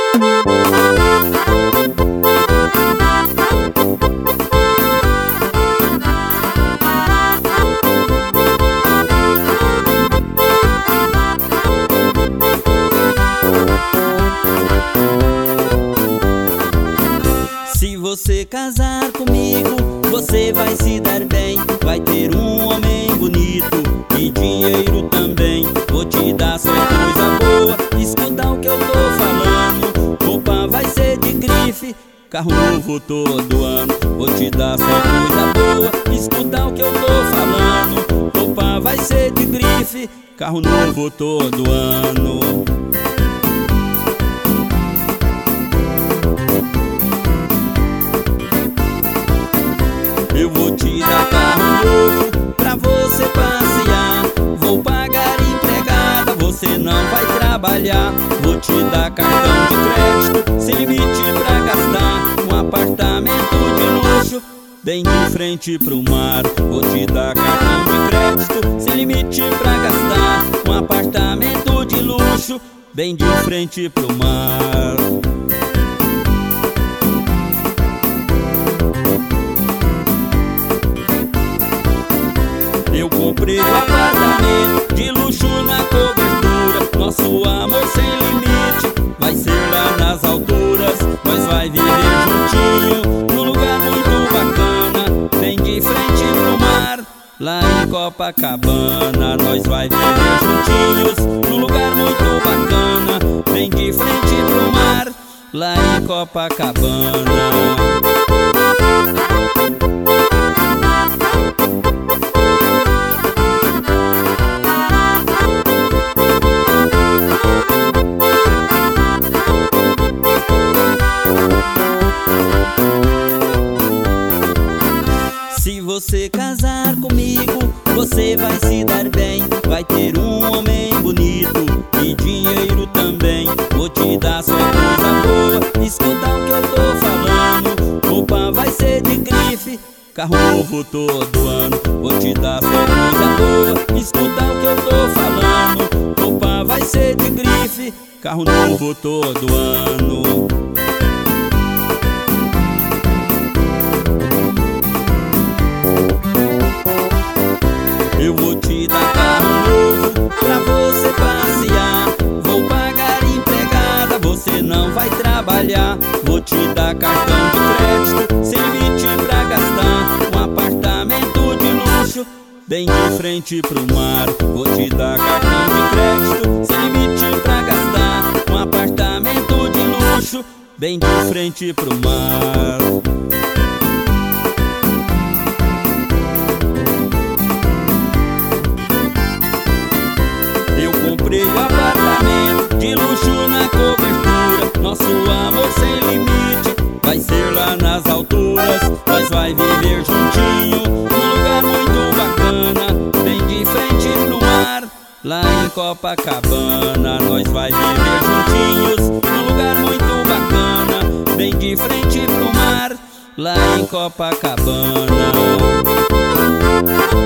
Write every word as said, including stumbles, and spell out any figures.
Se você casar comigo, você vai se dar bem. Vai ter um homem bonito e dinheiro também. Vou te dar só coisa boa, escuta o que eu tô falando. Roupa vai ser de grife, carro novo todo ano. Vou te dar só coisa boa, escuta o que eu tô falando. Roupa vai ser de grife, carro novo todo ano. Eu vou te dar carro novo pra você passear. Vou pagar empregada, você não vai trabalhar. Vou te dar cartão de crédito sem limite pra gastar. Um apartamento de luxo bem de frente pro mar. Vou te dar cartão de crédito sem limite pra gastar. Um apartamento de luxo bem de frente pro mar. Eu comprei um apartamento de luxo na cobertura. Nosso amor sem limite vai ser lá nas alturas. Nós vai viver juntinho num lugar muito bacana, bem de frente pro mar, lá em Copacabana. Nós vai viver juntinhos num lugar muito bacana, bem de frente pro mar, lá em Copacabana. Se você casar comigo, você vai se dar bem. Vai ter um homem bonito e dinheiro também. Vou te dar só coisa boa, escuta o que eu tô falando. Roupa vai ser de grife, carro novo todo ano. Vou te dar só coisa boa, escuta o que eu tô falando. Roupa vai ser de grife, carro novo todo ano. Eu vou te dar carro novo pra você passear. Vou pagar empregada, você não vai trabalhar. Vou te dar cartão de crédito sem limite pra gastar. Um apartamento de luxo bem de frente pro mar. Vou te dar cartão de crédito sem limite pra gastar. Um apartamento de luxo bem de frente pro mar. Comprei um apartamento de luxo na cobertura. Nosso amor sem limite vai ser lá nas alturas. Nós vai viver juntinho num lugar muito bacana, bem de frente pro mar, lá em Copacabana. Nós vai viver juntinhos num lugar muito bacana, bem de frente pro mar, lá em Copacabana.